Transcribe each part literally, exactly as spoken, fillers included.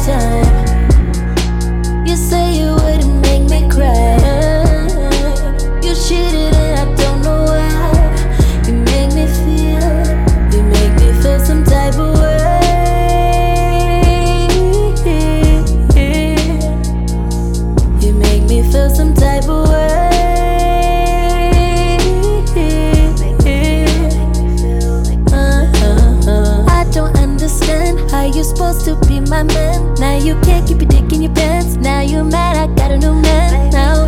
time. You say you wouldn't make me cry. You cheated and I don't know why. You make me feel, you make me feel some type of way. You make me feel some type of way. You supposed to be my man. Now you can't keep your dick in your pants. Now you mad I got a new man now.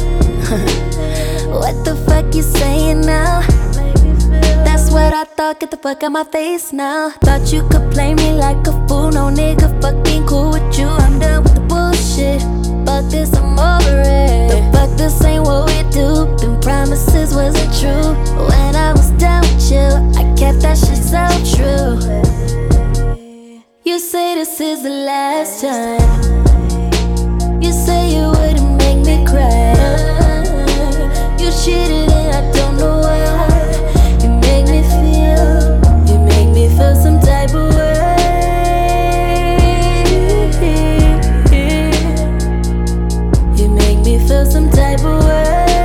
What the fuck you saying now? That's what I thought, get the fuck out my face now. Thought you could play me like a fool. No nigga fucking cool with you. I'm done with the bullshit. Fuck this, I'm over it. The fuck, this ain't what we do. Them promises wasn't true. When I was down with you, I kept that shit so true. You say this is the last time. You say you wouldn't make me cry. You cheated and I don't know why. You make me feel, you make me feel some type of way. You make me feel some type of way.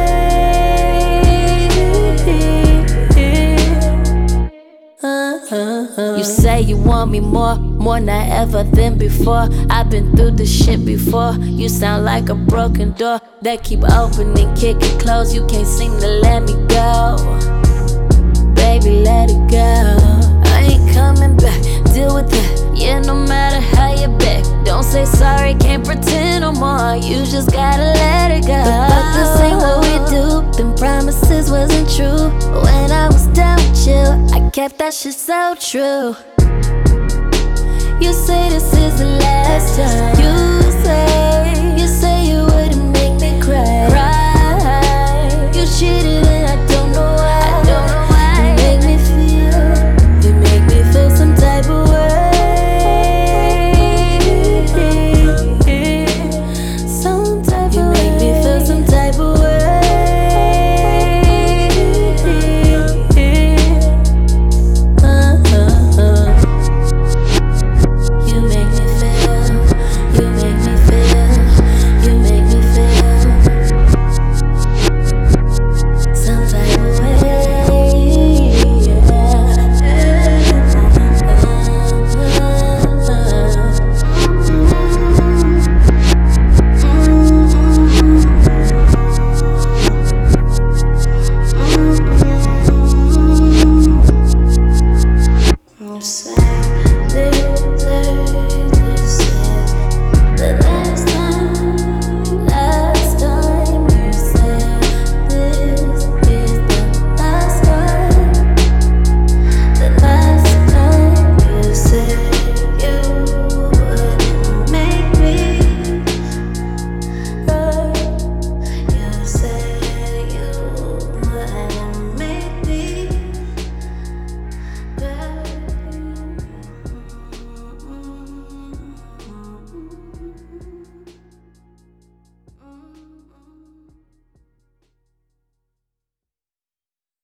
You say you want me more, more than ever than before. I've been through this shit before. You sound like a broken door that keep opening, kicking, close. You can't seem to let me go. Baby, let it go. I ain't coming back, deal with that. Yeah, no matter how you back. Don't say sorry, can't pretend no more. You just gotta let it go. The fuck, this ain't what we do. Them promises wasn't true. When I was down with you, I kept that shit so true. You say this is the last time. You say